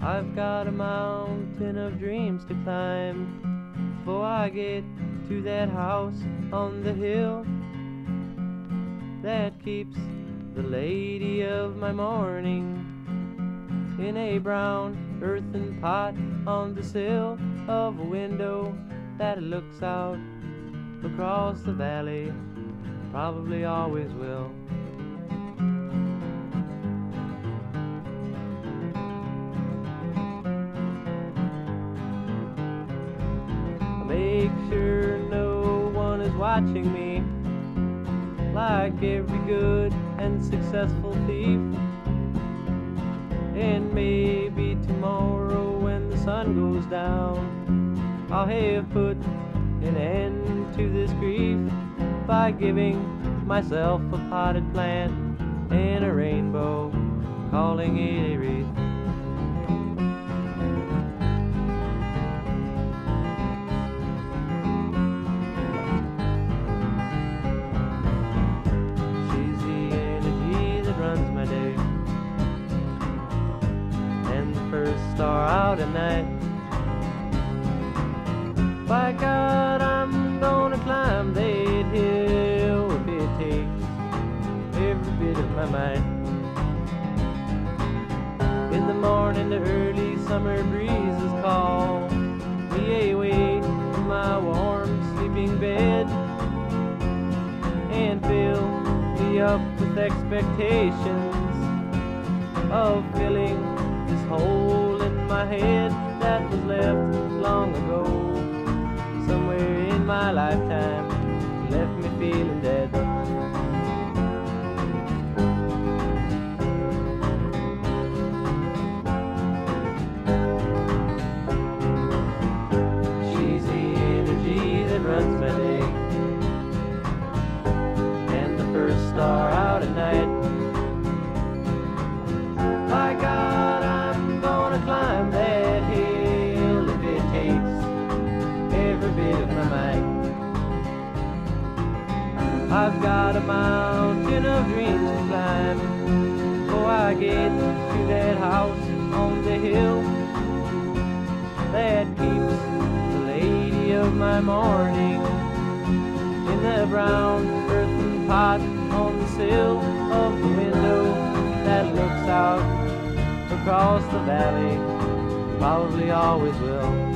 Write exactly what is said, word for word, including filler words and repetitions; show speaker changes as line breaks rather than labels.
I've got a mountain of dreams to climb before I get to that house on the hill that keeps the lady of my morning in a brown earthen pot on the sill of a window that looks out across the valley, probably always will. Make sure no one is watching me, like every good and successful thief. And maybe tomorrow when the sun goes down, I'll have put an end to this grief by giving myself a potted plant and a rainbow, calling it a wreath. First star out at night. By God, I'm gonna climb that hill if it takes every bit of my mind. In the morning, the early summer breezes call me away from my warm sleeping bed and fill me up with expectations of filling this hole in my head that was left long ago, somewhere in my lifetime, left me feeling dead. She's the energy that runs my day, and the first star out at night. By God, climb that hill if it takes every bit of my might. I've got a mountain of dreams to climb before I get to that house on the hill that keeps the lady of my morning in the brown earthen pot on the sill of the window that looks out across the valley, probably always will.